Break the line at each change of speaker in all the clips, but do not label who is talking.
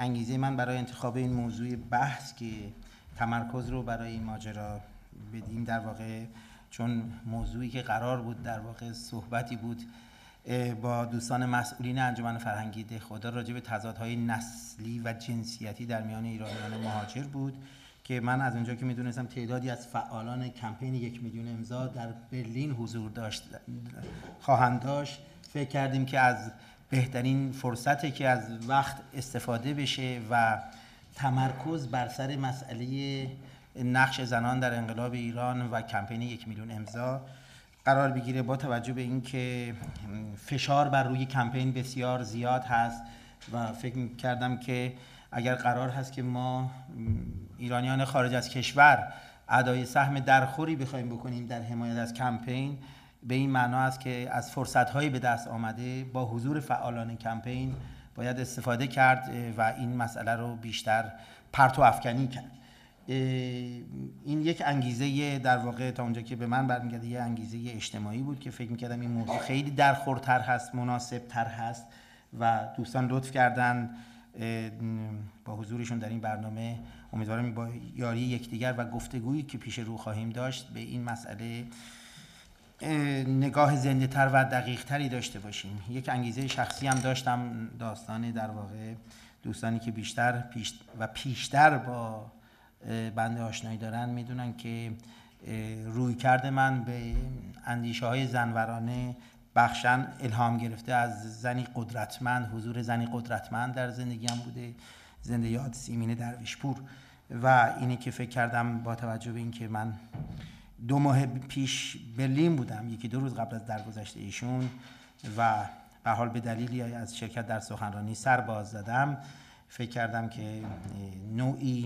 انگیزه من برای انتخاب این موضوع بحث که تمرکز رو برای این ماجرا بدیم در واقع چون موضوعی که قرار بود در واقع صحبتی بود با دوستان مسئولین انجمن فرهنگی دهخدا راجع به تضادهای نسلی و جنسیتی در میان ایرانیان مهاجر بود که من از اونجا که میدونستم تعدادی از فعالان کمپین 1 میلیون امضا در برلین حضور خواهند داشت، فکر کردیم که از بهترین فرصته که از وقت استفاده بشه و تمرکز بر سر مسئله نقش زنان در انقلاب ایران و کمپین 1 میلیون امضا قرار بگیره، با توجه به اینکه فشار بر روی کمپین بسیار زیاد هست و فکر کردم که اگر قرار هست که ما ایرانیان خارج از کشور ادای سهم درخوری بخوایم بکنیم در حمایت از کمپین، به این معنا است که از فرصت‌های به دست آمده با حضور فعالان کمپین باید استفاده کرد و این مسئله رو بیشتر پرتو افکنی کرد. این یک انگیزه در واقع تا اونجا که به من برمیگرده یه انگیزه اجتماعی بود که فکر می‌کردم این موضوع خیلی درخورتر هست، مناسب‌تر هست و دوستان لطف کردن با حضورشون در این برنامه. امیدوارم با یاری یکدیگر و گفتگویی که پیش رو خواهیم داشت به این مسئله نگاه زنده تر و دقیق تری داشته باشیم. یک انگیزه شخصی هم داشتم، داستانی در واقع دوستانی که پیشتر با بنده آشنایی دارن میدونن که رویکرد من به اندیشه های زنورانه بخشن الهام گرفته از زنی قدرتمند، حضور زنی قدرتمند در زندگیم بوده، زنده یاد سیمین درویشپور. و اینی که فکر کردم با توجه به اینکه من 2 ماه پیش برلین بودم، 1-2 روز قبل از درگذشت ایشون و به حال به دلیلی از شرکت در سخنرانی سر باز زدم، فکر کردم که نوعی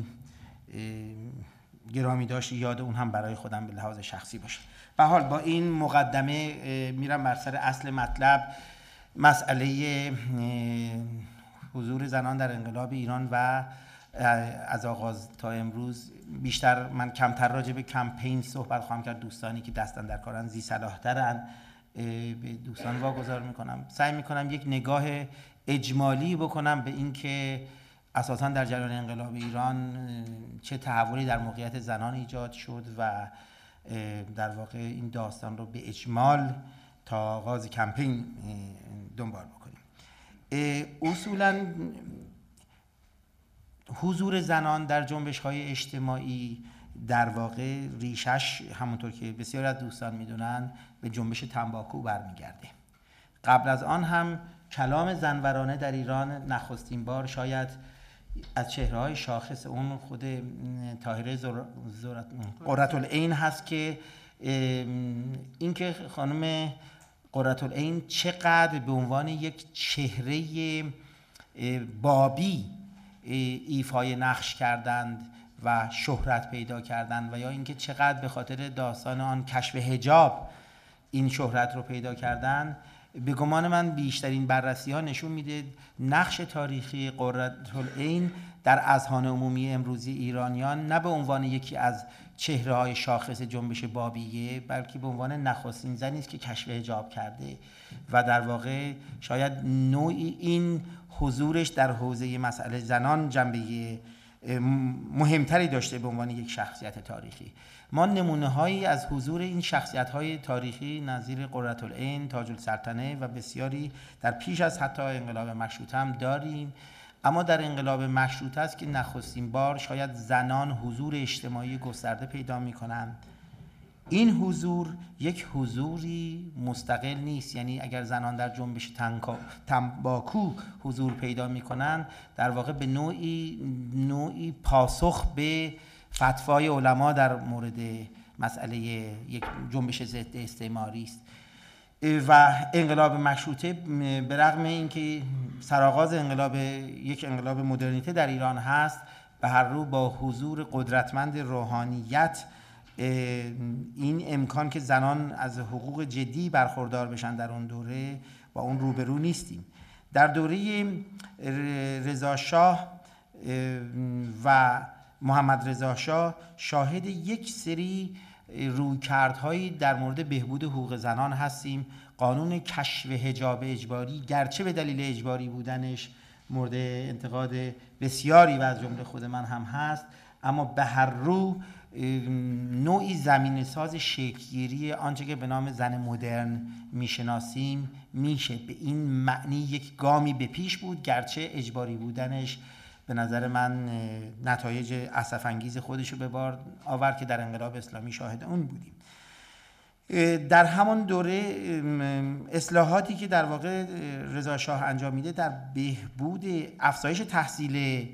گرامی داشت یاد اون هم برای خودم به لحاظ شخصی باشه. به حال با این مقدمه میرم بر سر اصل مطلب، مسئله حضور زنان در انقلاب ایران و از آغاز تا امروز. بیشتر من کمتر راجع به کمپین صحبت خواهم کرد، دوستانی که دستن در کارن زی صلاح‌ترن به دوستان واگذار میکنم. سعی میکنم یک نگاه اجمالی بکنم به این که اساساً در جریان انقلاب ایران چه تحولی در موقعیت زنان ایجاد شد و در واقع این داستان رو به اجمال تا آغاز کمپین دنبال بکنیم. اصولاً حضور زنان در جنبش‌های اجتماعی در واقع ریشش همونطور که بسیار از دوستان میدونن به جنبش تنباکو برمیگرده. قبل از آن هم کلام زنورانه در ایران نخستین بار شاید از چهره‌های شاخص اون خود طاهره قرةالعین هست که اینکه خانم قرةالعین چقدر به عنوان یک چهره بابی ایفای نقش کردند و شهرت پیدا کردند و یا اینکه چقدر به خاطر داستان آن کشف حجاب این شهرت رو پیدا کردند، به گمان من بیشترین بررسی ها نشون میده نقش تاریخی قرةالعین در اذهان عمومی امروزی ایرانیان نه به عنوان یکی از چهره های شاخص جنبش بابیه، بلکه به عنوان نخستین زنی است که کشف حجاب کرده و در واقع شاید نوعی این حضورش در حوزه مسئله زنان جنبه مهمتری داشته به عنوان یک شخصیت تاریخی. ما نمونه هایی از حضور این شخصیت های تاریخی نظیر قرةالعین، تاج السلطنه و بسیاری در پیش از حتی انقلاب مشروطه هم داریم، اما در انقلاب مشروطه است که نخستین بار شاید زنان حضور اجتماعی گسترده پیدا می کنند. این حضور یک حضوری مستقل نیست، یعنی اگر زنان در جنبش تنباکو حضور پیدا می‌کنند در واقع به نوعی پاسخ به فتوای علما در مورد مسئله یک جنبش ضد استعماری است. و انقلاب مشروطه به رغم اینکه سرآغاز یک انقلاب مدرنیته در ایران هست، به هر رو با حضور قدرتمند روحانیت این امکان که زنان از حقوق جدی برخوردار بشن در اون دوره با اون روبرو نیستیم. در دوره رضا شاه و محمد رضا شاه شاهد یک سری رویکردهایی در مورد بهبود حقوق زنان هستیم. قانون کشف حجاب اجباری گرچه به دلیل اجباری بودنش مورد انتقاد بسیاری و از جمله خود من هم هست، اما به هر رو نوعی زمین ساز شکل‌گیری آنچه که به نام زن مدرن میشناسیم میشه به این معنی یک گامی به پیش بود، گرچه اجباری بودنش به نظر من نتایج اسف انگیز خودش رو به بار آورد که در انقلاب اسلامی شاهد اون بودیم. در همان دوره اصلاحاتی که در واقع رضا شاه انجام میده در بهبود افزایش تحصیل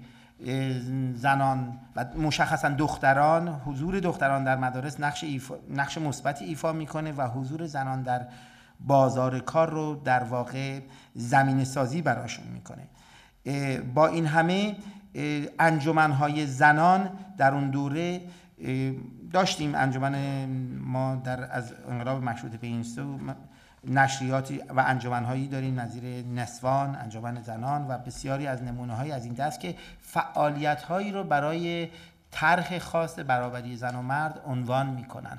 زنان و مشخصا دختران، حضور دختران در مدارس نقش مثبتی ایفا میکنه و حضور زنان در بازار کار رو در واقع زمینه سازی براشون میکنه. با این همه انجمنهای زنان در اون دوره داشتیم. انجمن ما از انقلاب مشروطه به این سو نشریاتی و انجمنهایی داریم نظیر نسوان، انجمن زنان و بسیاری از نمونه‌های از این دست که فعالیت‌هایی رو برای طرح خاص برابری زن و مرد عنوان می‌کنن.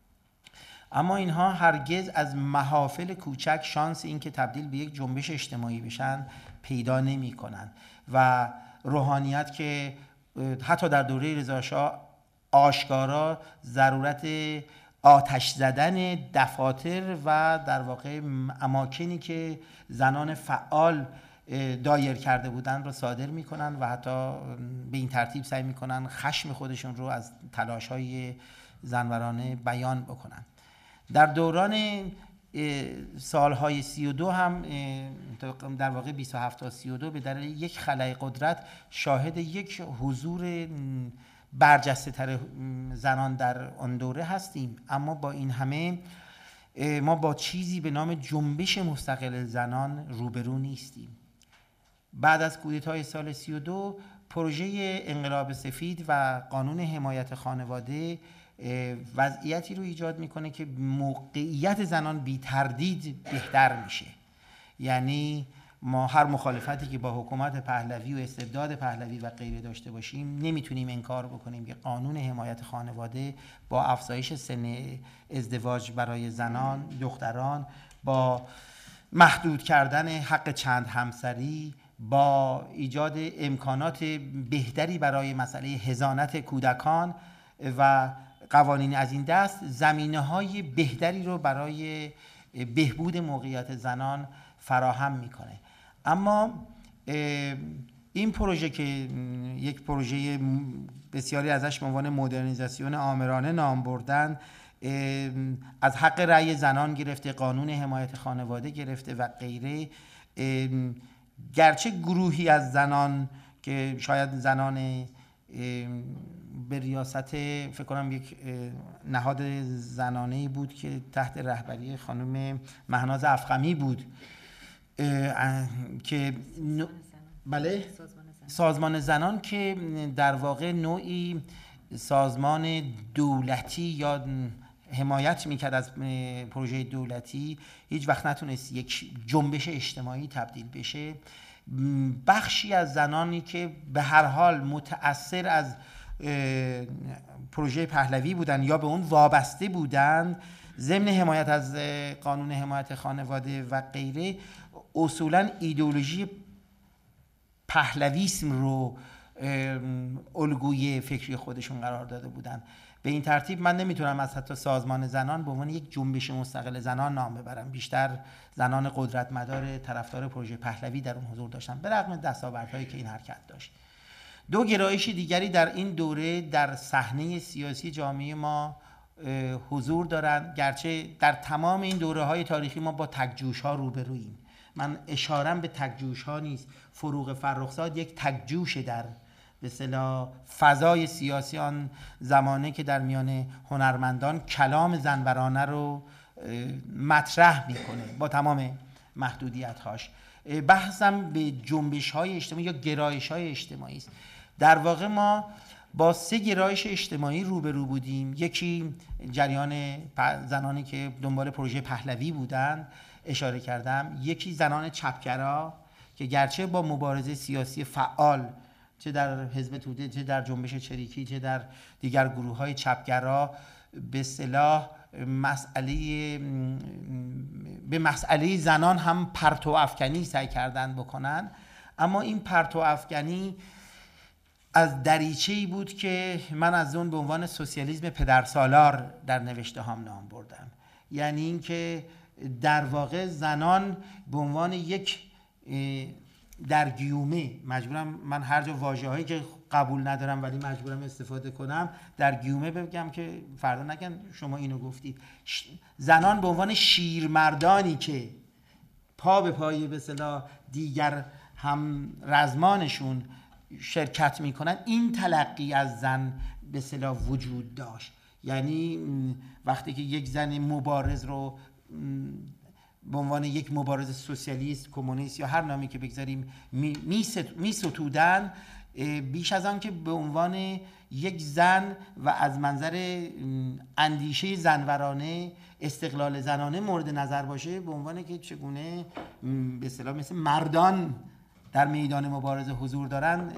اما اینها هرگز از محافل کوچک شانس این که تبدیل به یک جنبش اجتماعی بشن پیدا نمی‌کنن و روحانیت که حتی در دوره رضا شاه آشکارا ضرورت آتش زدن دفاتر و در واقع اماکنی که زنان فعال دایر کرده بودن رو صادر میکنن و حتی به این ترتیب سعی میکنن خشم خودشون رو از تلاش‌های زنورانه بیان بکنن. در دوران سالهای 32 هم در واقع 27 تا 32 به دلیل یک خلأ قدرت شاهد یک حضور برجسته تر زنان در آن دوره هستیم. اما با این همه ما با چیزی به نام جنبش مستقل زنان روبرو نیستیم. بعد از کودتای سال 32 پروژه انقلاب سفید و قانون حمایت خانواده وضعیتی رو ایجاد میکنه که موقعیت زنان بی تردید بهتر میشه. یعنی ما هر مخالفتی که با حکومت پهلوی و استبداد پهلوی و غیره داشته باشیم نمیتونیم انکار بکنیم که قانون حمایت خانواده با افزایش سن ازدواج برای زنان، دختران، با محدود کردن حق چند همسری، با ایجاد امکانات بهتری برای مسئله حضانت کودکان و قوانین از این دست زمینه‌های بهتری رو برای بهبود موقعیت زنان فراهم میکنه. اما این پروژه که یک پروژه بسیاری ازش به عنوان مدرنیزاسیون آمرانه نام بردن، از حق رأی زنان گرفته، قانون حمایت خانواده گرفته و غیره، گرچه گروهی از زنان که شاید زنان به ریاست فکر کنم یک نهاد زنانه‌ای بود که تحت رهبری خانم مهناز افخمی بود که بله سازمان زنان که در واقع نوعی سازمان دولتی یا حمایت میکرد از پروژه دولتی، هیچ وقت نتونست یک جنبش اجتماعی تبدیل بشه. بخشی از زنانی که به هر حال متأثر از پروژه پهلوی بودن یا به اون وابسته بودن، ضمن حمایت از قانون حمایت خانواده و غیره، اصولاً ایدئولوژی پهلویسم رو الگوی فکری خودشون قرار داده بودن. به این ترتیب من نمیتونم از حتی سازمان زنان به عنوان یک جنبش مستقل زنان نام ببرم. بیشتر زنان قدرتمدار طرفدار پروژه پهلوی در اون حضور داشتن، به رغم دستاوردهایی که این حرکت داشت. دو گرایش دیگری در این دوره در صحنه سیاسی جامعه ما حضور دارند، گرچه در تمام این دوره‌های تاریخی ما با تکجوش‌ها روبروییم. من اشارم به تکجوش‌ها نیست. فروغ فرخزاد یک تکجوش در به اصطلاح فضای سیاسی آن زمانه که در میان هنرمندان کلام زنورانه رو مطرح میکنه با تمام محدودیت‌هاش. بحثم به جنبش‌های اجتماعی یا گرایش‌های اجتماعی است. در واقع ما با سه گرایش اجتماعی روبرو بودیم. یکی جریان زنانی که دنبال پروژه پهلوی بودند، اشاره کردم. یکی زنان چپگرا که گرچه با مبارزه سیاسی فعال، چه در حزب توده، چه در جنبش چریکی، چه در دیگر گروه‌های چپگرا، به اصطلاح به مسئله زنان هم پرتو افکنی سعی کردن بکنن، اما این پرتو افکنی از دریچه‌ای بود که من از اون به عنوان سوسیالیسم پدرسالار در نوشته هام نام بردم. یعنی اینکه در واقع زنان به عنوان یک در گیومه، مجبورم من هر جا واژه‌هایی که قبول ندارم ولی مجبورم استفاده کنم، در گیومه بگم که فردا نگن شما اینو گفتید، زنان به عنوان شیرمردانی که پا به پای به اصطلاح دیگر هم رزمانشون شرکت میکنن، این تلقی از زن به اصطلاح وجود داشت. یعنی وقتی که یک زن مبارز رو به عنوان یک مبارز سوسیالیست، کمونیست یا هر نامی که بگذاریم میستودن، بیش از آن که به عنوان یک زن و از منظر اندیشه زنورانه، استقلال زنانه مورد نظر باشه، به عنوان که چگونه به اصطلاح مثل مردان در میدان مبارزه حضور دارن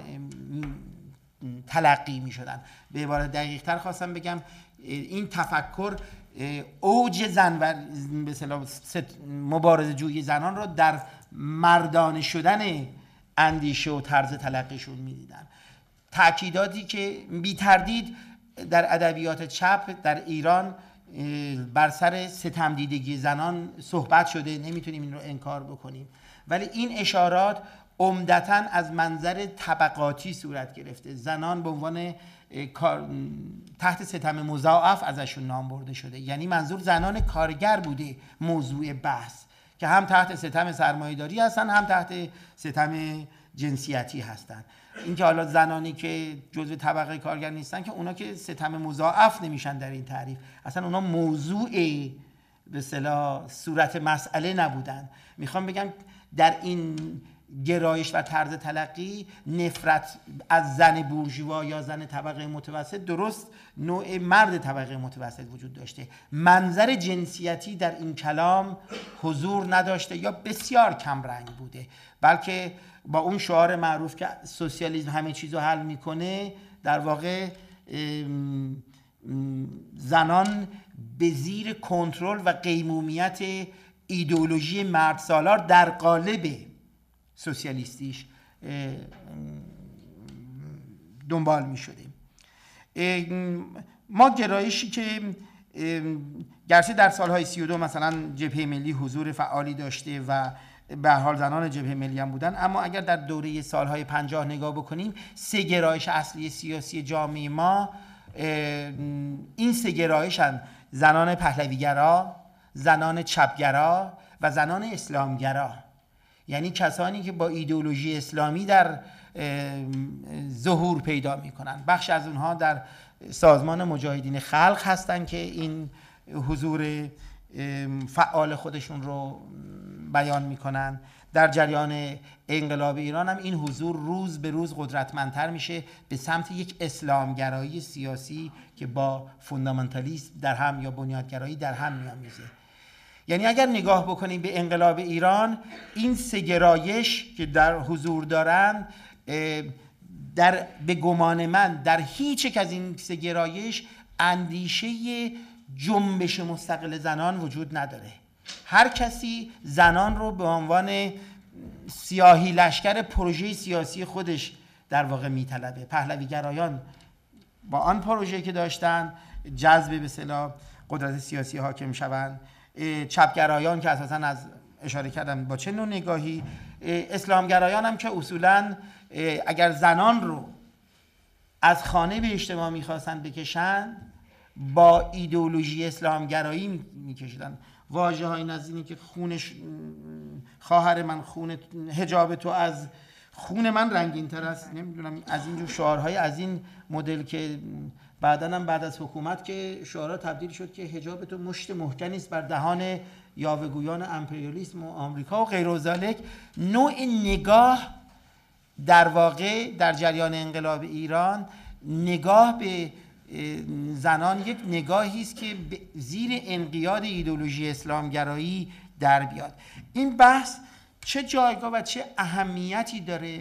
تلقی می شدن. به عبارت دقیق تر خواستم بگم این تفکر اوج زن و به اصطلاح مبارزه جویی زنان رو در مردانه شدن اندیشه و طرز تلقیشون می دیدن. تأکیداتی که بی تردید در ادبیات چپ در ایران بر سر ستمدیدگی زنان صحبت شده، نمیتونیم این رو انکار بکنیم، ولی این اشارات عمدتاً از منظر طبقاتی صورت گرفته. زنان به عنوان تحت ستم مضاعف ازشون نام برده شده، یعنی منظور زنان کارگر بوده موضوع بحث، که هم تحت ستم سرمایه‌داری هستن هم تحت ستم جنسیتی هستن. اینکه حالا زنانی که جزو طبقه کارگر نیستن، که اونا که ستم مضاعف نمیشن در این تعریف، اصلا اونا موضوع به اصطلاح صورت مسئله نبودن. میخوام بگم در این گرایش و طرز تلقی نفرت از زن بورژوا یا زن طبقه متوسط درست نوع مرد طبقه متوسط وجود داشته. منظر جنسیتی در این کلام حضور نداشته یا بسیار کم رنگ بوده، بلکه با اون شعار معروف که سوسیالیسم همه چیزو حل میکنه، در واقع زنان به زیر کنترل و قیمومیت ایدئولوژی مرد سالار در قالب سوسیالیستیش دنبال می شدیم. ما گرایشی که گرچه در سالهای 32 مثلا جبهه ملی حضور فعالی داشته و به هر حال زنان جبهه ملی هم بودن، اما اگر در دوره سالهای 50 نگاه بکنیم، سه گرایش اصلی سیاسی جامعه ما این سه گرایشن: زنان پهلویگرا، زنان چپگرا و زنان اسلامگرا. یعنی کسانی که با ایدئولوژی اسلامی در ظهور پیدا میکنن. بخش از اونها در سازمان مجاهدین خلق هستن که این حضور فعال خودشون رو بیان میکنن. در جریان انقلاب ایران هم این حضور روز به روز قدرتمندتر میشه به سمت یک اسلامگرایی سیاسی که با فوندامنتالیسم در هم یا بنیادگرایی در هم میامیزه. یعنی اگر نگاه بکنیم به انقلاب ایران، این سه گرایش که در حضور دارن، به گمان من در هیچ یک از این سه گرایش اندیشه جنبش مستقل زنان وجود نداره. هر کسی زنان رو به عنوان سیاهی لشکر پروژه سیاسی خودش در واقع میطلبه. پهلویگرایان با آن پروژه که داشتن جذب به اصطلاح قدرت سیاسی حاکم شوند، چپگرایان که اساساً از اشاره کردم با چه نوع نگاهی، اسلامگرایان هم که اصولاً اگر زنان رو از خانه به اجتماع میخواستن بکشن، با ایدئولوژی اسلامگرایی میکشیدن. واژه های نزدیکی که خونش خواهر من خون حجاب تو از خون من رنگین تر است، نمیدونم، از اینجور شعارهای از این مدل که بعداً هم بعد از حکومت که شعارها تبدیل شد که حجاب تو مشت محکمی است بر دهان یاوه‌گویان امپریالیسم و آمریکا و غیر و ذالک. نوع نگاه در واقع در جریان انقلاب ایران، نگاه به زنان یک نگاهی است که زیر انقیاد ایدئولوژی اسلامگرایی در بیاد. این بحث چه جایگاه و چه اهمیتی داره؟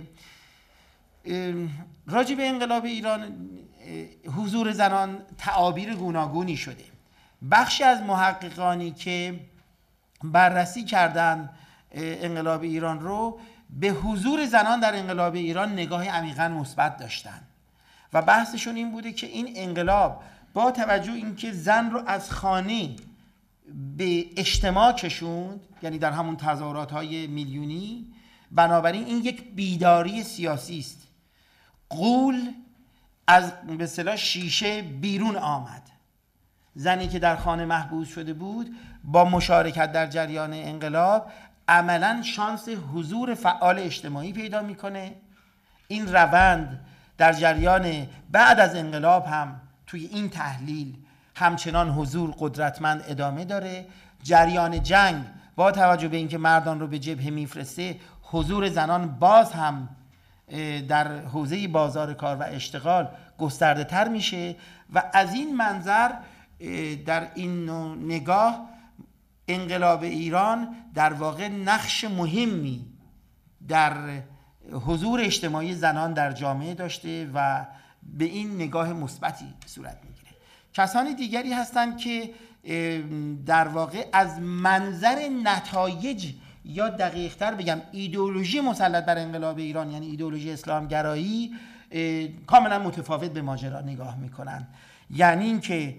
راجع به انقلاب ایران حضور زنان تعابیر گوناگونی شده. بخشی از محققانی که بررسی کردن انقلاب ایران رو به حضور زنان در انقلاب ایران نگاه عمیقاً مثبت داشتن و بحثشون این بوده که این انقلاب با توجه اینکه زن رو از خانه به اجتماع کشوند، یعنی در همون تظاهرات‌های میلیونی، بنابراین این یک بیداری سیاسی است. غول از به اصطلاح شیشه بیرون آمد. زنی که در خانه محبوس شده بود با مشارکت در جریان انقلاب عملاً شانس حضور فعال اجتماعی پیدا میکنه. این روند در جریان بعد از انقلاب هم توی این تحلیل همچنان حضور قدرتمند ادامه داره. جریان جنگ با توجه به اینکه مردان رو به جبهه میفرسته، حضور زنان باز هم در حوزه بازار کار و اشتغال گسترده تر میشه و از این منظر در این نوع نگاه انقلاب ایران در واقع نقش مهمی در حضور اجتماعی زنان در جامعه داشته و به این نگاه مثبتی صورت میگیره. کسان دیگری هستند که در واقع از منظر نتایج یا دقیق‌تر بگم ایدئولوژی مسلط بر انقلاب ایران، یعنی ایدئولوژی اسلامگرایی، کاملا متفاوت به ماجرا نگاه میکنن. یعنی اینکه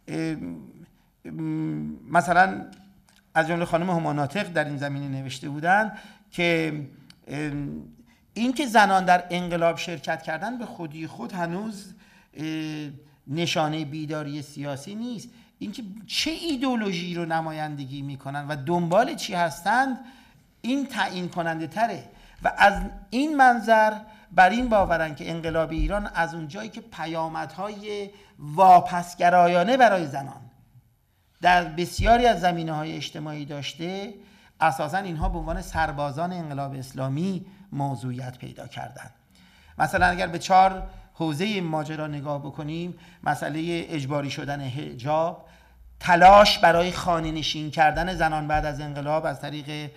مثلا از جمله خانم هما ناطق در این زمینه نوشته بودن که اینکه زنان در انقلاب شرکت کردن به خودی خود هنوز نشانه بیداری سیاسی نیست. اینکه چه ایدئولوژی رو نمایندگی میکنن و دنبال چی هستند این تعیین کننده تره و از این منظر بر این باورن که انقلاب ایران از اونجایی که پیامدهای واپسگرایانه برای زنان در بسیاری از زمینه‌های اجتماعی داشته، اساساً اینها به عنوان سربازان انقلاب اسلامی موضوعیت پیدا کردند. مثلا اگر به 4 حوزه ماجرا نگاه بکنیم، مسئله اجباری شدن حجاب، تلاش برای خانه نشین کردن زنان بعد از انقلاب از طریق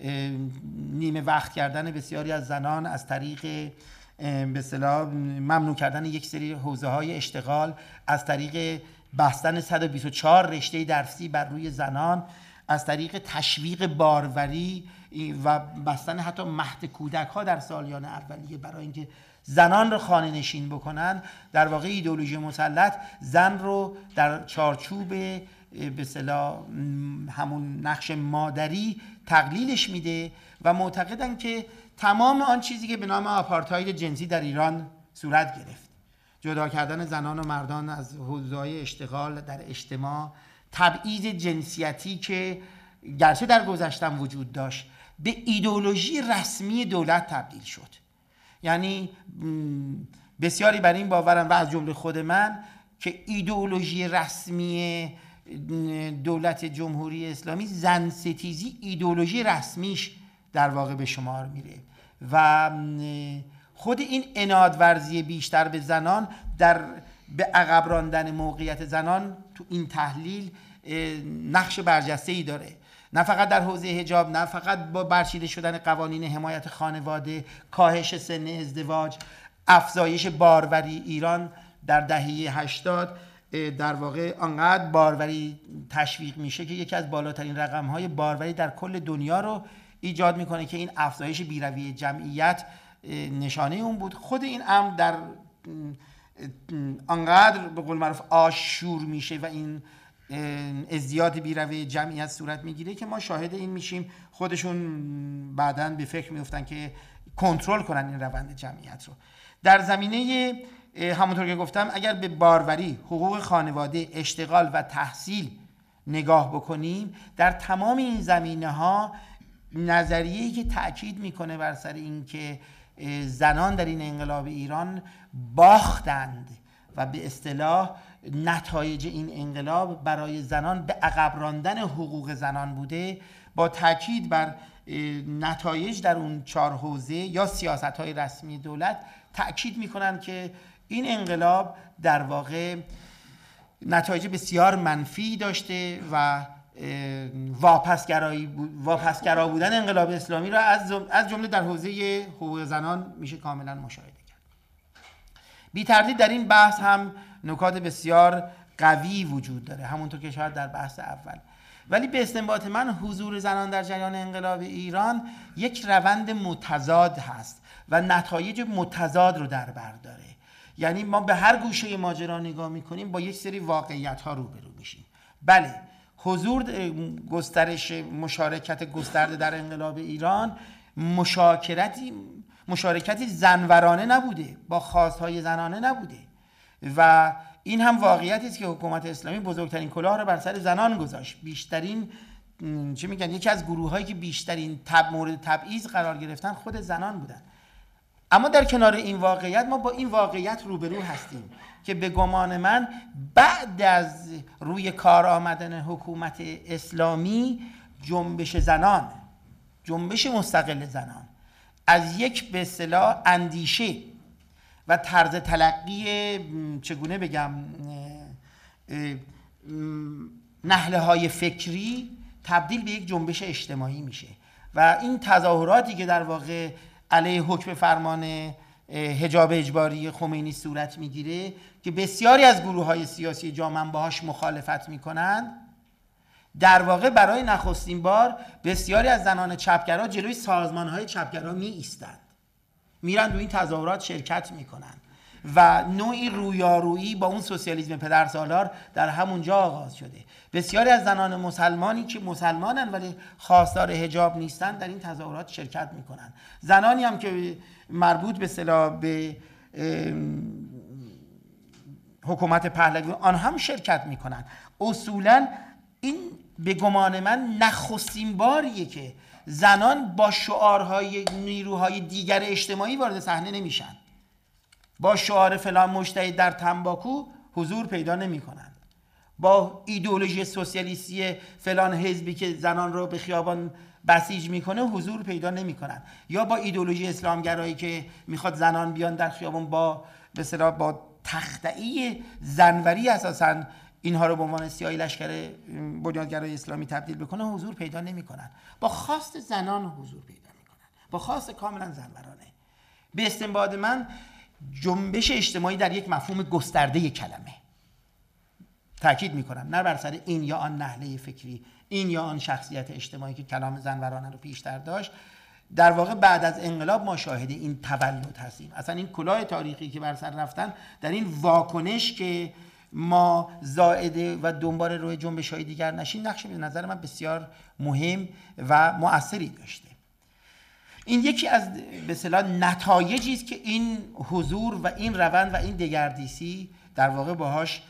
نیمه وقت کردن بسیاری از زنان، از طریق به اصطلاح ممنوع کردن یک سری حوزه‌های اشتغال، از طریق بستن 124 رشته درسی بر روی زنان، از طریق تشویق باروری و بستن حتی مهد کودک‌ها در سالیان اولیه برای اینکه زنان رو خانه نشین بکنن، در واقع ایدئولوژی مسلط زن رو در چارچوب به اصطلاح همون نقش مادری تقلیلش میده و معتقدن که تمام آن چیزی که به نام آپارتاید جنسی در ایران صورت گرفت، جدا کردن زنان و مردان از حوزه‌های اشتغال در اجتماع، تبعیض جنسیتی که گرچه در گذشتن وجود داشت، به ایدئولوژی رسمی دولت تبدیل شد. یعنی بسیاری بر این باورن و از جمله خود من که ایدئولوژی رسمی دولت جمهوری اسلامی زن ستیزی ایدئولوژی رسمیش در واقع به شمار میره و خود این عنادورزی بیشتر به زنان در به عقب راندن موقعیت زنان تو این تحلیل نقش برجسته‌ای داره، نه فقط در حوزه حجاب، نه فقط با برچیده شدن قوانین حمایت خانواده، کاهش سن ازدواج، افزایش باروری. ایران در دهه 80 در واقع آنقدر باروری تشویق میشه که یکی از بالاترین رقم‌های باروری در کل دنیا رو ایجاد میکنه که این افزایش بیروی جمعیت نشانه اون بود. خود این امر در آنقدر به قول معروف آشور میشه و این ازدیاد بیروی جمعیت صورت میگیره که ما شاهد این میشیم خودشون بعداً به فکر میفتن که کنترل کنن این روند جمعیت رو. در زمینه همونطور که گفتم اگر به باروری، حقوق خانواده، اشتغال و تحصیل نگاه بکنیم، در تمام این زمینه‌ها نظریه‌ای که تأکید میکنه بر سر این که زنان در این انقلاب ایران باختند و به اصطلاح نتایج این انقلاب برای زنان به عقب راندن حقوق زنان بوده، با تاکید بر نتایج در اون 4 حوزه یا سیاست‌های رسمی دولت تأکید می‌کنن که این انقلاب در واقع نتایج بسیار منفی داشته و واپسگرا بودن انقلاب اسلامی را از جمله در حوزه حقوق زنان میشه کاملا مشاهده کرد. بی تردید در این بحث هم نکات بسیار قوی وجود داره، همونطور که شاید در بحث اول. ولی به استنباط من حضور زنان در جریان انقلاب ایران یک روند متضاد هست و نتایج متضاد رو در بر داره. یعنی ما به هر گوشه ماجرا نگاه میکنیم با یک سری واقعیت ها روبرو میشیم. بله، حضور گسترش مشارکت گسترده در انقلاب ایران مشارکتی زنورانه نبوده، با خواستهای زنانه نبوده و این هم واقعیتی است که حکومت اسلامی بزرگترین کلاه را بر سر زنان گذاشت. بیشترین چه میگن، یکی از گروهایی که بیشترین مورد تبعیض قرار گرفتن خود زنان بودن. اما در کنار این واقعیت ما با این واقعیت روبرو هستیم که به گمان من بعد از روی کار آمدن حکومت اسلامی جنبش زنان، جنبش مستقل زنان از یک به اصطلاح اندیشه و طرز تلقی چگونه بگم نهله های فکری تبدیل به یک جنبش اجتماعی میشه و این تظاهراتی که در واقع علیه حکم فرمان حجاب اجباری خمینی صورت میگیره که بسیاری از گروه‌های سیاسی جامعه باهاش مخالفت میکنند، در واقع برای نخستین بار بسیاری از زنان چپگرا جلوی سازمان‌های چپگرا می ایستند، میرن دو این تظاهرات شرکت میکنن و نوعی رویارویی با اون سوسیالیسم پدرسالار در همونجا آغاز شده. بسیاری از زنان مسلمانی که مسلمانن ولی خواستار حجاب نیستن در این تظاهرات شرکت میکنن. زنانی هم که مربوط به اصطلاح به حکومت پهلوی آن هم شرکت میکنن. اصولا این به گمان من نخستین باریه که زنان با شعارهای نیروهای دیگر اجتماعی وارد صحنه نمیشن. با شعار فلان مجتهد در تنباکو حضور پیدا نمیکنن. با ایدئولوژی سوسیالیستی فلان حزبی که زنان رو به خیابان بسیج میکنه حضور پیدا نمیکنن. یا با ایدئولوژی اسلامگرایی که میخواد زنان بیان در خیابان با به اصطلاح با تخطئه زنوری اساساً اینها رو به عنوان سیاهی لشکر بنیادگرای اسلامی تبدیل بکنه حضور پیدا نمیکنن. با خواست زنان حضور پیدا میکنن، با خواست کاملا زنورانه. به استنباط من جنبش اجتماعی در یک مفهوم گسترده کلمه، تاکید میکنم، نه بر سر این یا آن نهله فکری، این یا آن شخصیت اجتماعی که کلام زنورانه رو پیشتر داشت، در واقع بعد از انقلاب ما شاهد این تولد هستیم. اصلا این کلاه تاریخی که بر سر رفتن در این واکنش که ما زائده و دنبال روی جنبش‌های دیگر نشیم، نقش به نظر من بسیار مهم و مؤثری داشته. این یکی از به اصطلاح نتایجی است که این حضور و این روند و این دگردیسی در واقع باهاش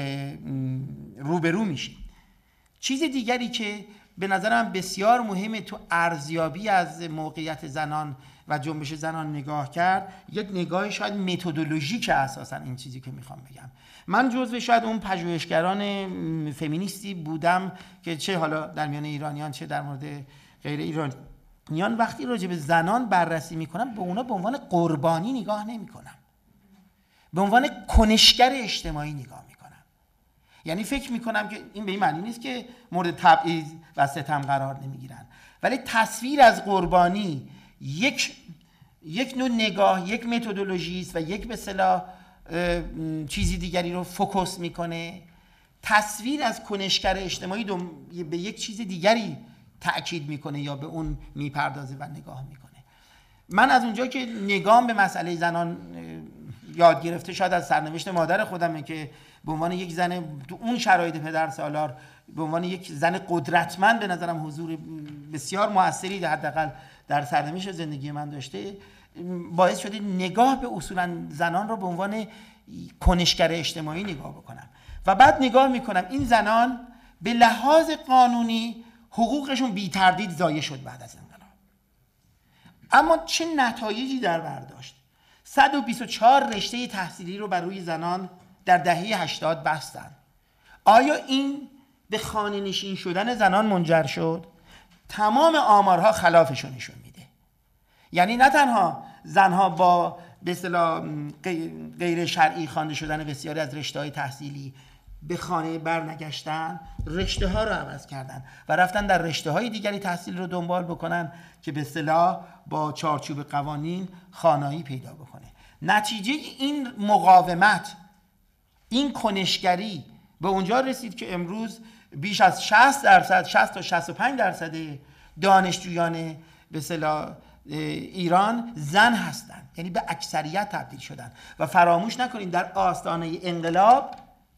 روبرو میشیم. چیز دیگری که به نظر من بسیار مهمه تو ارزیابی از موقعیت زنان و جنبش زنان نگاه کرد، یک نگاه شاید متدولوژیک اساسا این چیزی که میخوام بگم. من جزو شاید اون پژوهشگران فمینیستی بودم که چه حالا در میان ایرانیان چه در مورد غیر ایرانیان وقتی راجع به زنان بررسی میکنم به اونا به عنوان قربانی نگاه نمیکنم، به عنوان کنشگر اجتماعی نگاه میکنم. یعنی فکر میکنم که این به این معنی نیست که مورد تبعیض و ستم قرار نمیگیرن، ولی تصویر از قربانی یک نوع نگاه، یک متدولوژی است و یک به اصطلاح چیزی دیگری رو فوکوس میکنه. تصویر از کنشگر اجتماعی به یک چیز دیگری تأکید میکنه یا به اون میپردازه و نگاه میکنه. من از اونجا که نگام به مسئله زنان یاد گرفته شاید از سرنوشت مادر خودمه که به عنوان یک زن تو اون شرایط پدرسالار، به عنوان یک زن قدرتمند به نظرم حضور بسیار موثری حداقل در سرنوشت زندگی من داشته، باعث شده نگاه به اصولا زنان رو به عنوان کنشگر اجتماعی نگاه بکنم و بعد نگاه میکنم این زنان به لحاظ قانونی حقوقشون بی تردید ضایع شد بعد از انقلاب، اما چه نتایجی در بر داشت؟ 124 رشته تحصیلی رو بر روی زنان در دهه 80 بستن. آیا این به خانه نشین شدن زنان منجر شد؟ تمام آمارها خلافش رو نشون میده. یعنی نه تنها زنها با به اصطلاح غیر شرعی خوانده شدن بسیاری از رشته‌های تحصیلی به خانه برنگشتن، رشته ها رو عوض کردن و رفتن در رشته های دیگری تحصیل رو دنبال بکنن که به اصطلاح با چارچوب قوانین خانایی پیدا بکنه. نتیجه این مقاومت، این کنشگری به اونجا رسید که امروز بیش از 60%، 60 تا 65% دانشجویان به اصطلاح ایران زن هستند، یعنی به اکثریت تبدیل شدن. و فراموش نکنید در آستانه انقلاب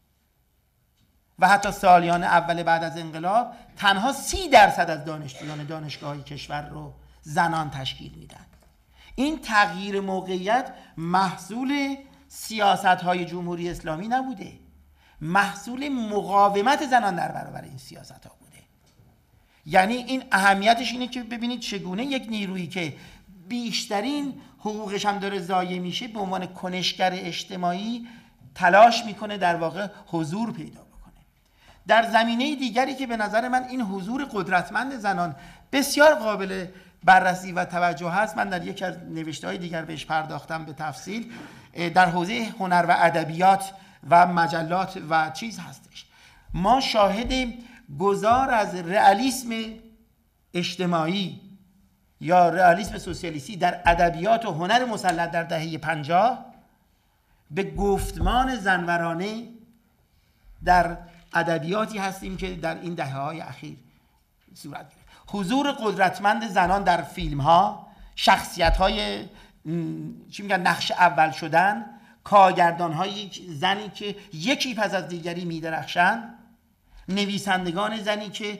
و حتی سالیان اول بعد از انقلاب تنها 30% از دانشجویان دانشگاه‌های کشور رو زنان تشکیل میدن. این تغییر موقعیت محصول سیاست‌های جمهوری اسلامی نبوده، محصول مقاومت زنان در برابر این سیاست‌ها بوده. یعنی این اهمیتش اینه که ببینید چگونه یک نیرویی که بیشترین حقوقش هم داره ضایع میشه به عنوان کنشگر اجتماعی تلاش میکنه در واقع حضور پیدا بکنه. در زمینه دیگری که به نظر من این حضور قدرتمند زنان بسیار قابل بررسی و توجه هست، من در یکی از نوشته‌های دیگر بهش پرداختم به تفصیل، در حوزه هنر و ادبیات و مجلات و چیز هستش. ما شاهد گذار از رئالیسم اجتماعی یا رئالیسم سوسیالیستی در ادبیات و هنر مسلط در دهه 50 به گفتمان زنورانه در ادبیاتی هستیم که در این دهه‌های اخیر صورت گرفت. حضور قدرتمند زنان در فیلم‌ها، شخصیت‌های چی میگن نقش اول شدن، کارگردان‌های زنی که یکی پس از دیگری می‌درخشند، نویسندگان زنی که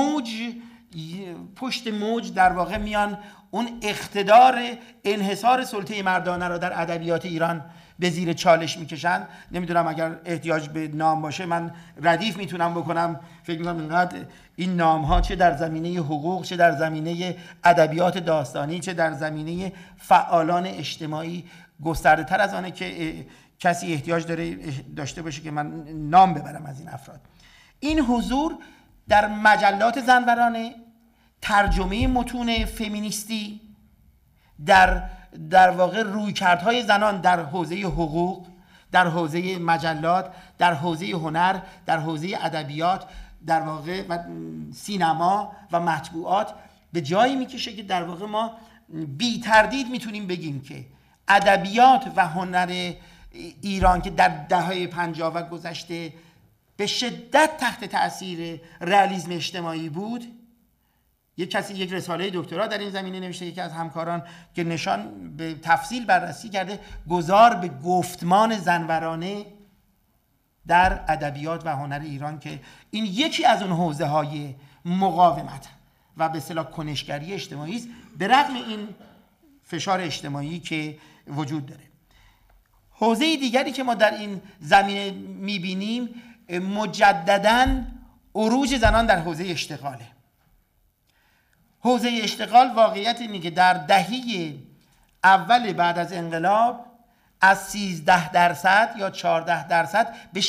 پشت موج در واقع میان اون اقتدار انحصار سلطه مردانه را در ادبیات ایران به زیر چالش میکشن. نمیدونم اگر احتیاج به نام باشه من ردیف میتونم بکنم. فکر میکنم اینقدر این نام ها چه در زمینه حقوق، چه در زمینه ادبیات داستانی، چه در زمینه فعالان اجتماعی گسترده تر از آنه که کسی احتیاج داشته باشه که من نام ببرم از این افراد. این حضور در مجلات زنورانه، ترجمه متون فمینیستی، در واقع رویکردهای زنان در حوزه حقوق، در حوزه مجلات، در حوزه هنر، در حوزه ادبیات، در واقع و سینما و مطبوعات به جایی میکشه که در واقع ما بی تردید میتونیم بگیم که ادبیات و هنر ایران که در دهه 50 و گذشته به شدت تحت تأثیر رئالیسم اجتماعی بود. یک رساله دکترا در این زمینه نوشته، یکی از همکاران، که نشان به تفصیل بررسی کرده گذار به گفتمان زنورانه در ادبیات و هنر ایران که این یکی از اون حوزه‌های مقاومت و به اصطلاح کنشگری اجتماعی است، به رغم این فشار اجتماعی که وجود داره. حوزه دیگری که ما در این زمینه می‌بینیم مجدداً عروج زنان در حوزه اشتغاله. حوزه اشتغال واقعیت اینه که در دهه اول بعد از انقلاب از 13% یا 14% به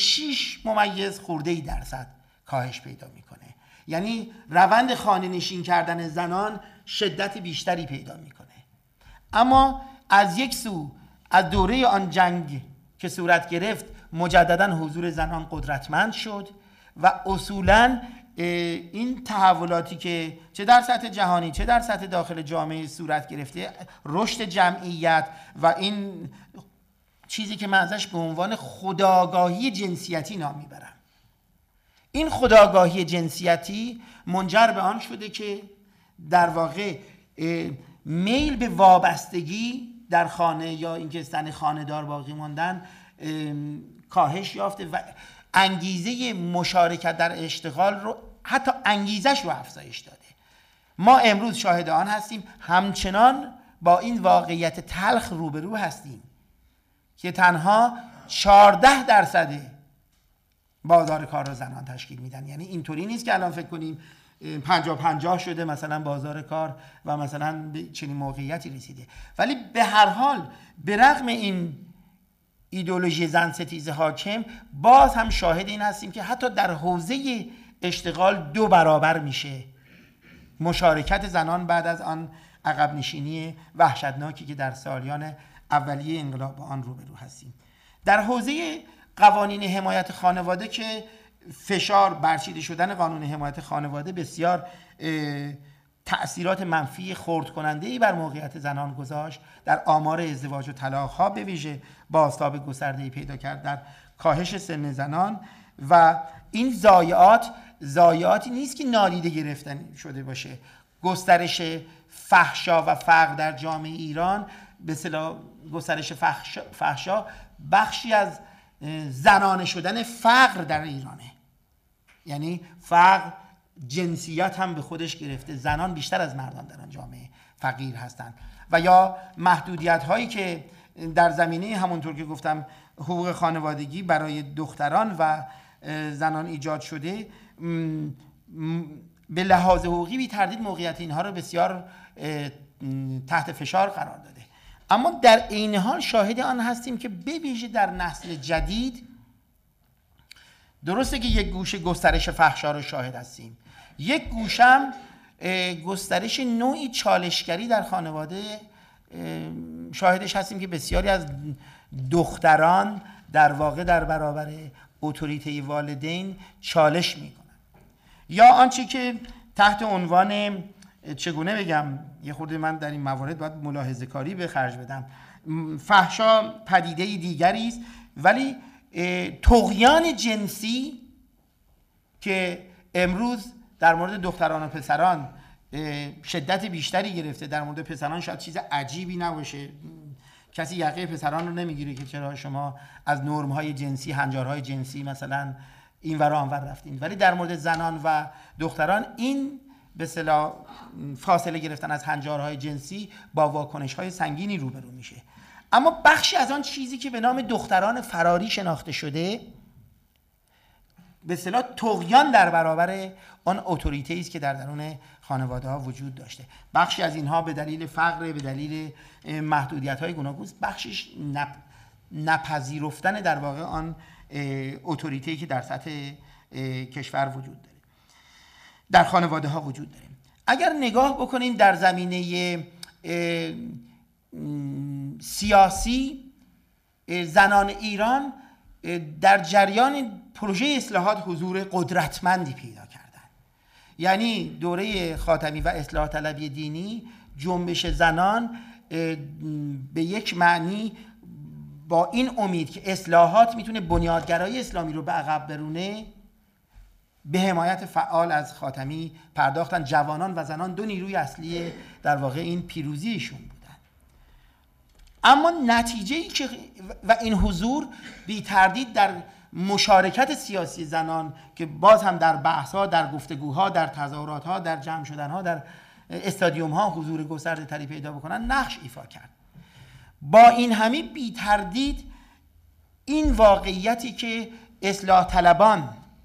6% کاهش پیدا میکنه. یعنی روند خانه نشین کردن زنان شدت بیشتری پیدا میکنه. اما از یک سو از دوره آن جنگ که صورت گرفت مجددا حضور زنان قدرتمند شد و اصولاً این تحولاتی که چه در سطح جهانی چه در سطح داخل جامعه صورت گرفته، رشد جمعیت و این چیزی که من ازش به عنوان خودآگاهی جنسیتی نام میبرم، این خودآگاهی جنسیتی منجر به آن شده که در واقع میل به وابستگی در خانه یا اینکه زن خانه‌دار باقی ماندن کاهش یافته و انگیزه مشارکت در اشتغال رو حتی انگیزش رو افزایش داده. ما امروز شاهد آن هستیم، همچنان با این واقعیت تلخ روبرو هستیم که تنها 14% بازار کار رو زنان تشکیل میدن. یعنی اینطوری نیست که الان فکر کنیم 50-50 شده مثلا بازار کار و مثلا به چنین موقعیتی رسیده، ولی به هر حال به رغم این ایدئولوژی زن ستیز حاکم باز هم شاهد این هستیم که حتی در حوزه اشتغال 2 برابر میشه مشارکت زنان بعد از آن عقب نشینی وحشتناکی که در سالیان اولیه انقلاب با آن روبرو هستیم. در حوزه قوانین حمایت خانواده که فشار برچیده شدن قانون حمایت خانواده بسیار تأثیرات منفی خرد کننده‌ای بر موقعیت زنان گذاشت، در آمار ازدواج و طلاق‌ها به ویژه بازتاب گسترده‌ای پیدا کرد، در کاهش سن زنان و این ضایعات ضایعاتی نیست که نادیده گرفتن شده باشه. گسترش فحشا و فقر در جامعه ایران، به اصطلاح گسترش فحشا بخشی از زنانه شدن فقر در ایرانه. یعنی فقر جنسیت هم به خودش گرفته، زنان بیشتر از مردان در آن جامعه فقیر هستند. و یا محدودیت هایی که در زمینه همونطور که گفتم حقوق خانوادگی برای دختران و زنان ایجاد شده، به لحاظ حقوقی بی تردید موقعیت اینها رو بسیار تحت فشار قرار داده. اما در عین حال شاهد آن هستیم که به ویژه در نسل جدید، درسته که یک گوشه گسترش فحشا رو شاهد هستیم، یک گوشم گسترش نوعی چالشگری در خانواده شاهدش هستیم که بسیاری از دختران در واقع در برابر اتوریته والدین چالش میکنن. یا آنچه که تحت عنوان چگونه بگم، یه خورده من در این موارد باید ملاحظه کاری به خرج بدم، فحشا پدیده دیگری است، ولی طغیان جنسی که امروز در مورد دختران و پسران شدت بیشتری گرفته، در مورد پسران شاید چیز عجیبی نباشه، کسی یقه پسران رو نمیگیره که چرا شما از نرم‌های جنسی، هنجارهای جنسی مثلا این ور آن ور رفتین، ولی در مورد زنان و دختران این به اصطلاح فاصله گرفتن از هنجارهای جنسی با واکنش‌های سنگینی روبرو میشه. اما بخشی از آن چیزی که به نام دختران فراری شناخته شده، به اصطلاح طغیان در برابر آن اتوریته است که در درون خانواده ها وجود داشته. بخشی از اینها به دلیل فقر، به دلیل محدودیت های گوناگون، بخشش نپذیرفتن در واقع آن اتوریته که در سطح کشور وجود داره، در خانواده ها وجود داره. اگر نگاه بکنیم در زمینه سیاسی، زنان ایران در جریان پروژه اصلاحات حضور قدرتمندی پیدا کردن. یعنی دوره خاتمی و اصلاح طلبی دینی، جنبش زنان به یک معنی با این امید که اصلاحات میتونه بنیادگرای اسلامی رو به عقب برونه، به حمایت فعال از خاتمی پرداختن. جوانان و زنان دو نیروی اصلی در واقع این پیروزیشون بودن. اما نتیجه‌ای که و این حضور بی تردید در مشارکت سیاسی زنان که باز هم در بحث‌ها، در گفتگوها، در تظاهرات‌ها، در جمع شدن‌ها، در استادیوم‌ها حضور گسترده تری پیدا بکنن، نقش ایفا کرد. با این همه بی تردید این واقعیتی که اصلاح طلبان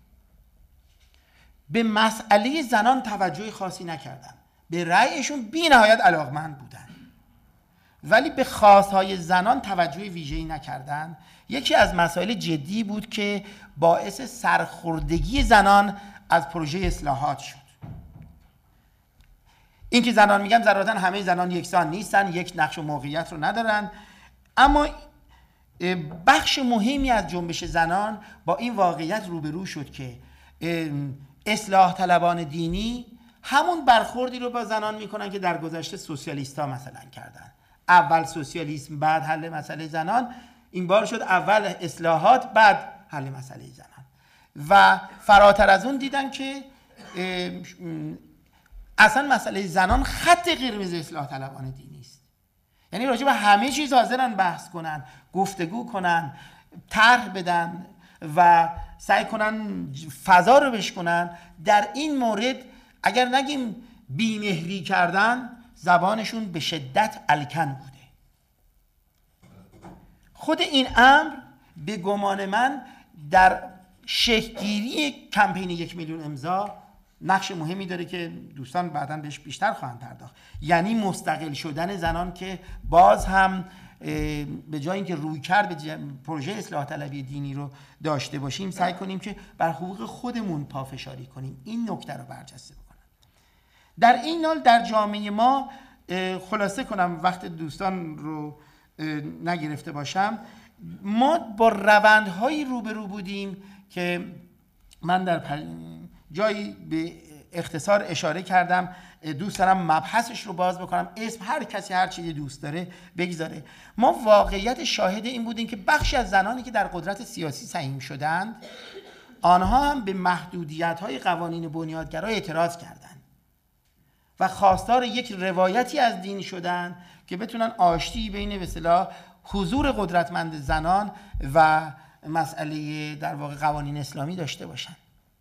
به مسئله زنان توجه خاصی نکردن، به رأیشون بی نهایت علاقمند بودن، ولی به خواستهای زنان توجه ویژه‌ای نکردن، یکی از مسائل جدی بود که باعث سرخوردگی زنان از پروژه اصلاحات شد. این که زنان میگم ضرورتاً همه زنان یکسان نیستن، یک نقش و موقعیت رو ندارن، اما بخش مهمی از جنبش زنان با این واقعیت روبرو شد که اصلاح طلبان دینی همون برخوردی رو با زنان میکنن که در گذشته سوسیالیست‌ها مثلا کردن. اول سوسیالیسم بعد حل مسئله زنان، این بار شد اول اصلاحات بعد حل مسئله زنان. و فراتر از اون دیدن که اصلا مسئله زنان خط قرمز اصلاح طلبان دینی است. یعنی راجع به همه چیز حاضرن بحث کنن، گفتگو کنن، طرح بدن و سعی کنن فضا رو بشکنن. در این مورد اگر نگیم بیمهری کردن، زبانشون به شدت الکن بوده. خود این امر به گمان من در شکل‌گیری کمپین 1 میلیون امضا نقش مهمی داره که دوستان بعداً بهش بیشتر خواهند پرداخت. یعنی مستقل شدن زنان که باز هم به جای اینکه رویکرد به پروژه اصلاح طلبی دینی رو داشته باشیم، سعی کنیم که بر حقوق خودمون پافشاری کنیم، این نکته رو برجسته بکنم. در این حال در جامعه ما، خلاصه کنم وقت دوستان رو نگرفته باشم، ما با روندهایی روبرو بودیم که من در جایی به اختصار اشاره کردم، دوست دارم مبحثش رو باز بکنم، اسم هر کسی هر چیزی دوست داره بگذاره. ما واقعیت شاهد این بودیم که بخشی از زنانی که در قدرت سیاسی سهیم شدند، آنها هم به محدودیت‌های قوانین بنیادگرا اعتراض کردند و خواستار یک روایتی از دین شدند که بتونن آشتی بین به اصطلاح حضور قدرتمند زنان و مسئله در واقع قوانین اسلامی داشته باشند.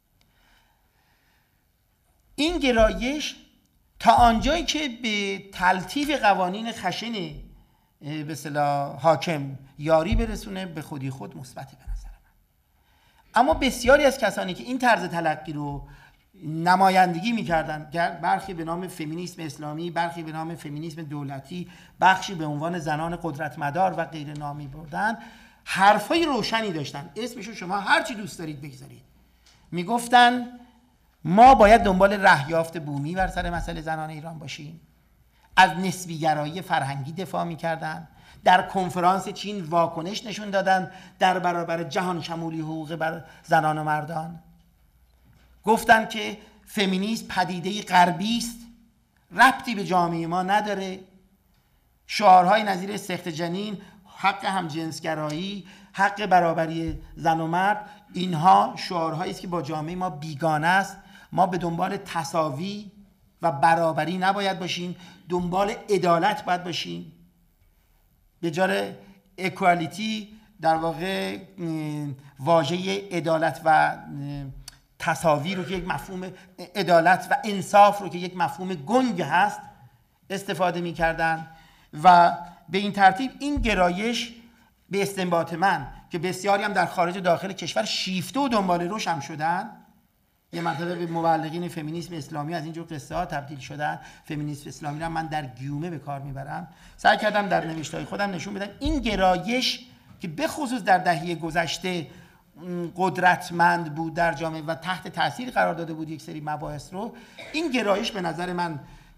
این گرایش تا آنجایی که به تلطیف قوانین خشن به اصطلاح حاکم یاری برسونه به خودی خود مثبته به نظر من. اما بسیاری از کسانی که این طرز تلقی رو نمایندگی می‌کردن، برخی به نام فمینیسم اسلامی، برخی به نام فمینیسم دولتی، بخشی به عنوان زنان قدرتمدار و غیر نامی بردن، حرفای روشنی داشتن. اسمشو شما هر چی دوست دارید بگذارید. میگفتن ما باید دنبال رهیافت بومی بر سر مسئله زنان ایران باشیم. از نسبی‌گرایی فرهنگی دفاع می‌کردن. در کنفرانس چین واکنش نشون دادن در برابر جهان شمولی حقوق بر زنان و مردان. گفتن که فمینیسم پدیده غربی است، ربطی به جامعه ما نداره. شعارهای نظیر سخت جنین، حق همجنسگرایی، حق برابری زن و مرد، اینها شعارهایی است که با جامعه ما بیگانه است. ما به دنبال تساوی و برابری نباید باشیم، دنبال عدالت باید باشیم. به جای اکوالیتی در واقع واژه عدالت و تساوی رو که یک مفهوم عدالت و انصاف رو که یک مفهوم گنگ هست استفاده می‌کردن و به این ترتیب این گرایش به استنباط من که بسیاری هم در خارج و داخل کشور شیفته و دنبال روش هم شدن، یه مرتبه به مبلغین فمینیسم اسلامی از اینجور قصه ها تبدیل شدن. فمینیسم اسلامی رو من در گیومه به کار میبرم. سعی کردم در نوشته‌های خودم نشون بدم این گرایش که به خصوص در دهه گذشته قدرتمند بود در جامعه و تحت تاثیر قرار داده بود یک سری مباحث رو، این گرایش به نظر من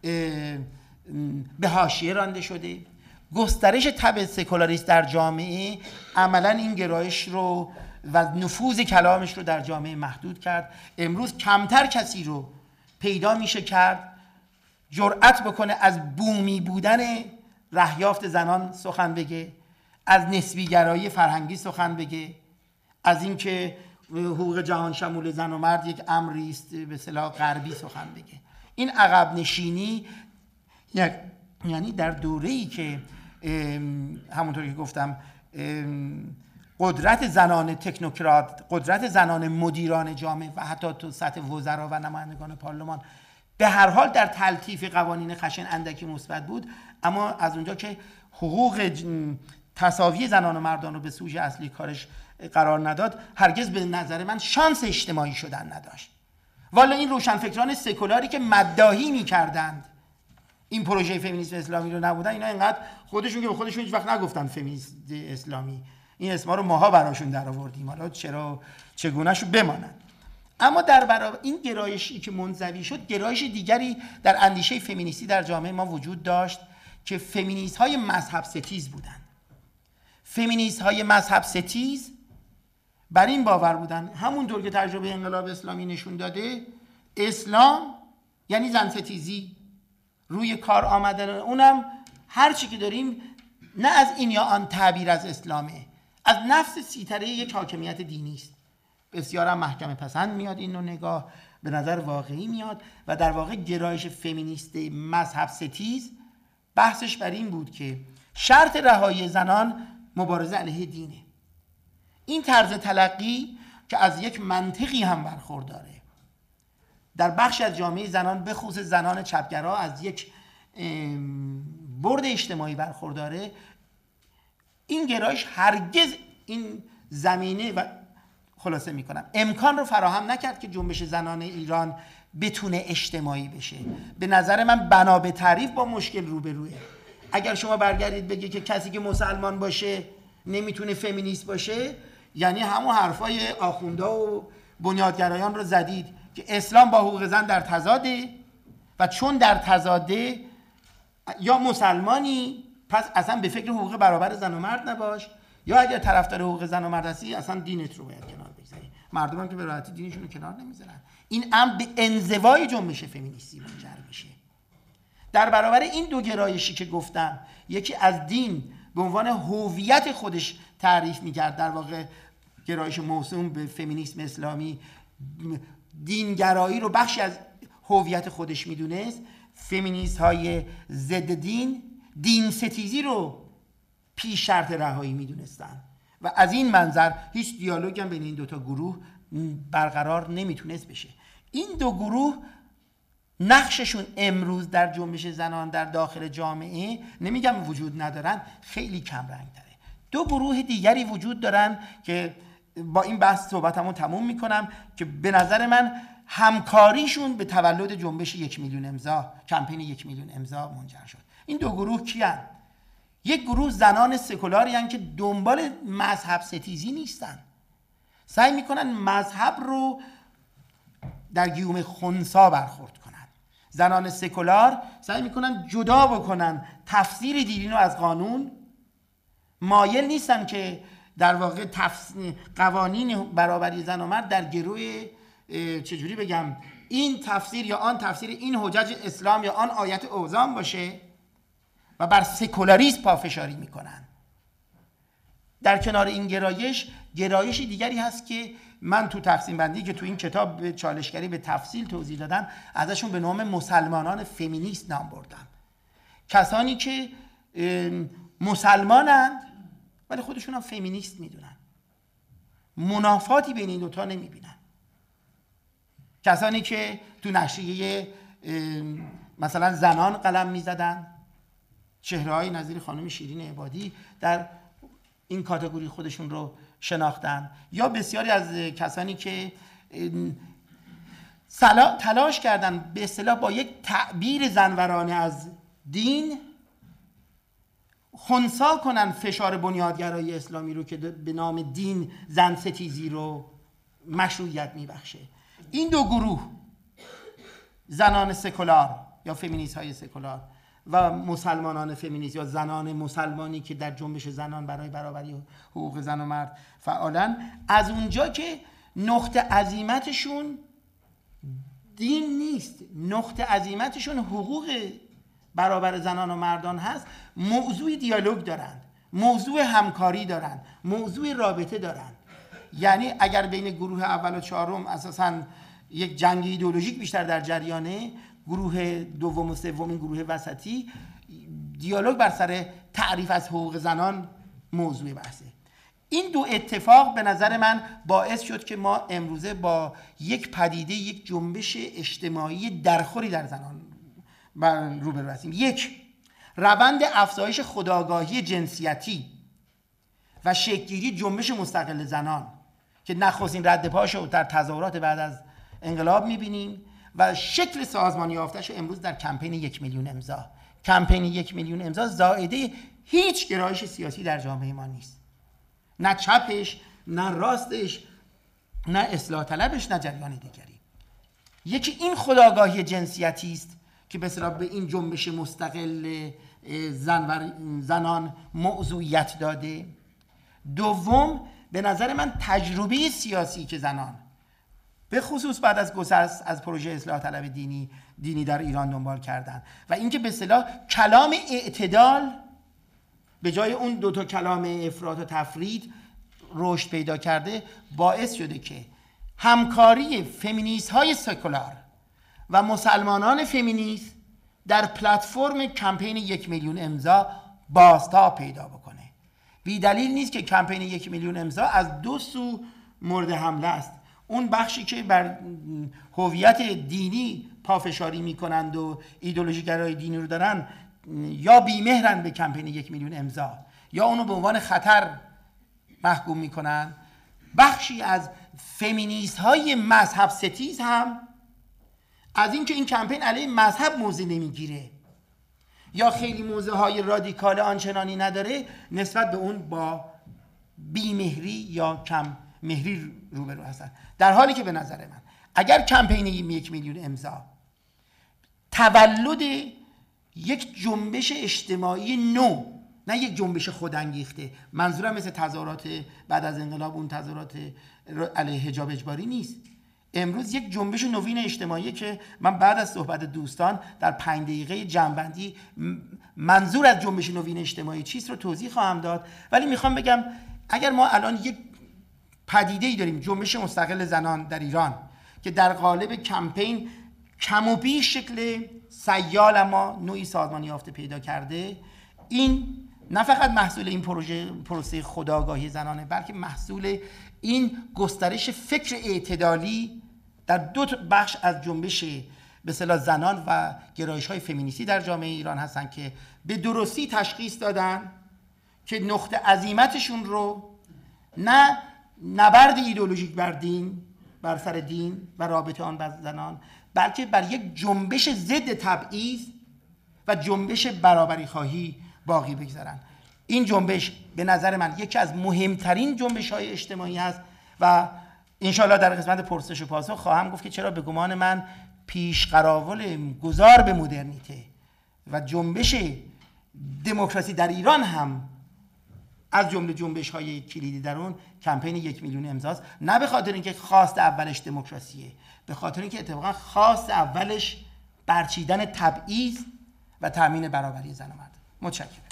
به حاشیه رانده شده. گسترش تبع سکولاریسم در جامعه عملا این گرایش رو و نفوذ کلامش رو در جامعه محدود کرد. امروز کمتر کسی رو پیدا میشه کرد جرأت بکنه از بومی بودن رهیافت زنان سخن بگه، از نسبی‌گرایی فرهنگی سخن بگه، از اینکه حقوق جهان شمول زن و مرد یک امری است به اصطلاح غربی سخن بگه. این عقب نشینی یعنی در دوره‌ای که همونطور که گفتم قدرت زنان تکنوکرات، قدرت زنان مدیران جامعه و حتی تو سطح وزرا و نمایندگان پارلمان به هر حال در تلطیف قوانین خشن اندکی مثبت بود، اما از اونجا که حقوق تساوی زنان و مردان رو به سوژه اصلی کارش قرار نداد، هرگز به نظر من شانس اجتماعی شدن نداشت. والا این روشنفکران سکولاری که مداحی می‌کردند این پروژه فمینیسم اسلامی رو نبودن، اینا اینقدر خودشون که به خودشون هیچ وقت نگفتن فمینیسم اسلامی، این اسما رو ماها براشون در آوردیم، حالا چرا چگونه‌شو بمانند. اما در برابر این گرایشی که منزوی شد، گرایش دیگری در اندیشه فمینیستی در جامعه ما وجود داشت که فمینیست‌های مذهب ستیز بودند. فمینیست‌های مذهب ستیز بر این باور بودن، همونطور که تجربه انقلاب اسلامی نشون داده، اسلام یعنی زن ستیزی، روی کار آمدن اونم هر چی که داریم نه از این یا آن تعبیر از اسلامه، از نفس سیطره یک حاکمیت دینی است. بسیار هم محکمه پسند میاد این نوع نگاه، به نظر واقعی میاد و در واقع گرایش فمینیست مذهب ستیز بحثش بر این بود که شرط رهایی زنان مبارزه علیه دینه. این طرز تلقی که از یک منطقی هم برخورداره، در بخش از جامعه زنان به خصوص زنان چپگرا از یک برد اجتماعی برخورداره، این گرایش هرگز این زمینه و خلاصه میکنم امکان رو فراهم نکرد که جنبش زنان ایران بتونه اجتماعی بشه. به نظر من بنا به تعریف با مشکل روبروه. اگر شما برگردید بگید که کسی که مسلمان باشه نمیتونه فمینیست باشه، یعنی همون حرفای آخوندا و بنیادگرایان رو زدید که اسلام با حقوق زن در تضاده و چون در تضاده یا مسلمانی پس اصلا به فکر حقوق برابر زن و مرد نباش، یا اگر طرفدار حقوق زن و مرد هستی اصلا دینت رو باید کنار بگذاری. مردم هم که به راحتی دینشون رو کنار نمیذارن. این امر به انزوای جنبش فمینیستی منجر میشه. در برابر این دو گرایشی که گفتم، یکی از دین به عنوان هویت خودش تعریف میکرد، در واقع گرایش موسوم به فمینیسم اسلامی دینگرایی رو بخشی از هویت خودش میدونست، فمینیست های ضد دین ستیزی رو پیش شرط رهایی میدونستن و از این منظر هیچ دیالوگ هم بین این دوتا گروه برقرار نمیتونست بشه. این دو گروه نقششون امروز در جنبش زنان در داخل جامعه، نمیگم وجود ندارن، خیلی کم رنگ داره. دو گروه دیگری وجود دارن که با این بحث صحبتمو تموم میکنم که به نظر من همکاریشون به تولد جنبش 1 میلیون امضا، کمپین 1 میلیون امضا منجر شد. این دو گروه کیان؟ یک گروه زنان سکولاری هستند که دنبال مذهب ستیزی نیستن، سعی میکنن مذهب رو در گیوم خنثی برخورد کنن. زنان سکولار سعی میکنن جدا بکنن تفسیر دینی رو از قانون، مایل نیستن که در واقع قوانین برابری زن و مرد در گروه چجوری بگم این تفسیر یا آن تفسیر، این حجج اسلام یا آن آیت اوزان باشه و بر سکولاریسم پافشاری میکنن. در کنار این گرایش دیگری هست که من تو تقسیم بندی که تو این کتاب چالشگری به تفصیل توضیح دادم ازشون به نام مسلمانان فمینیست نام بردم. کسانی که مسلمانند ولی خودشون هم فمینیست میدونن، منافاتی بین این دوتا نمیبینن. کسانی که تو نشریه مثلا زنان قلم میزدن، چهره‌های نظیر خانم شیرین عبادی در این کاتگوری خودشون رو شناختن، یا بسیاری از کسانی که تلاش کردن به اصطلاح با یک تعبیر زنورانه از دین خنثی کنن فشار بنیادگرای اسلامی رو که به نام دین زن ستیزی رو مشروعیت میبخشه. این دو گروه، زنان سکولار یا فمینیست های سکولار و مسلمانان فمینیست یا زنان مسلمانی که در جنبش زنان برای برابری حقوق زن و مرد فعالن، از اونجا که نقطه عزیمتشون دین نیست، نقطه عزیمتشون حقوق برابر زنان و مردان هست، موضوع دیالوگ دارن، موضوع همکاری دارن، موضوع رابطه دارن. یعنی اگر بین گروه اول و چهارم اساساً یک جنگ ایدئولوژیک بیشتر در جریانه، گروه دوم و سوم، این گروه وسطی، دیالوگ بر سر تعریف از حقوق زنان موضوع بحثه. این دو اتفاق به نظر من باعث شد که ما امروزه با یک پدیده، یک جنبش اجتماعی درخوری در زنان روبرو هستیم. یک، روند افزایش خودآگاهی جنسیتی و شکل‌گیری جنبش مستقل زنان که نخستین رد پاشو در تظاهرات بعد از انقلاب می‌بینیم و شکل سازمانی یافته‌شو امروز در کمپین 1 میلیون امضا. کمپین 1 میلیون امضا زائده هیچ گرایش سیاسی در جامعه ما نیست، نه چپش، نه راستش، نه اصلاح طلبش، نه جریان دیگری. یکی این خودآگاهی جنسیتی است که به اصطلاح به این جنبش مستقل زنان موضوعیت داده. دوم، به نظر من تجربه سیاسی که زنان به خصوص بعد از گسست از پروژه اصلاح طلب دینی در ایران دنبال کردن و اینکه به اصطلاح کلام اعتدال به جای اون دوتا کلام افراط و تفرید رشد پیدا کرده، باعث شده که همکاری فمینیست های سکولار و مسلمانان فمینیست در پلتفرم کمپین 1 میلیون امضا بازتاب پیدا بکنه. بی دلیل نیست که کمپین 1 میلیون امضا از دو سو مورد حمله است. اون بخشی که بر هویت دینی پافشاری میکنند و ایدئولوژی گرای دینی رو دارن، یا بی‌مهرن به کمپین 1 میلیون امضا یا اونو به عنوان خطر محکوم میکنن. بخشی از فمینیست های مذهب ستیز هم از اینکه این کمپین علیه مذهب موضع نمیگیره یا خیلی موضع های رادیکال آنچنانی نداره، نسبت به اون با بی‌مهری یا کم مهری روبرو هستن. در حالی که به نظر من اگر کمپین 1 میلیون امضا تولد یک جنبش اجتماعی نو، نه یک جنبش خودانگیخته، منظورم مثل تظاهرات بعد از انقلاب اون تظاهرات علیه حجاب اجباری نیست، امروز یک جنبش نوین اجتماعی که من بعد از صحبت دوستان در 5 دقیقه جمع‌بندی منظور از جنبش نوین اجتماعی چیست رو توضیح خواهم داد. ولی میخوام بگم اگر ما الان یک پدیده‌ای داریم، جنبش مستقل زنان در ایران که در قالب کمپین کم و بیش شکل سیال اما نوعی سازمانی یافته پیدا کرده. این نه فقط محصول این پروسه خودآگاهی زنانه، بلکه محصول این گسترش فکر اعتدالی در دو بخش از جنبش به اصطلاح زنان و گرایش‌های فمینیستی در جامعه ایران هستن که به درستی تشخیص دادن که نقطه عزیمتشون رو نه نبرد ایدئولوژیک بر دین، بر سر دین و رابطه آن با زنان، بلکه بر یک جنبش ضد تبعیض و جنبش برابری خواهی باقی بگذارن. این جنبش به نظر من یکی از مهمترین جنبش‌های اجتماعی است و انشاءالله در قسمت پرسش و پاسخ خواهم گفت که چرا به گمان من پیش قراول گذار به مدرنیته و جنبش دموکراسی در ایران هم از جمله جنبش‌های کلیدی در اون کمپین 1 میلیون امضاست. نه به خاطر اینکه خواست اولش دموکراسیه، به خاطر اینکه اتفاقا خواست اولش برچیدن تبعیض و تامین برابری زن و مرد. متشکرم.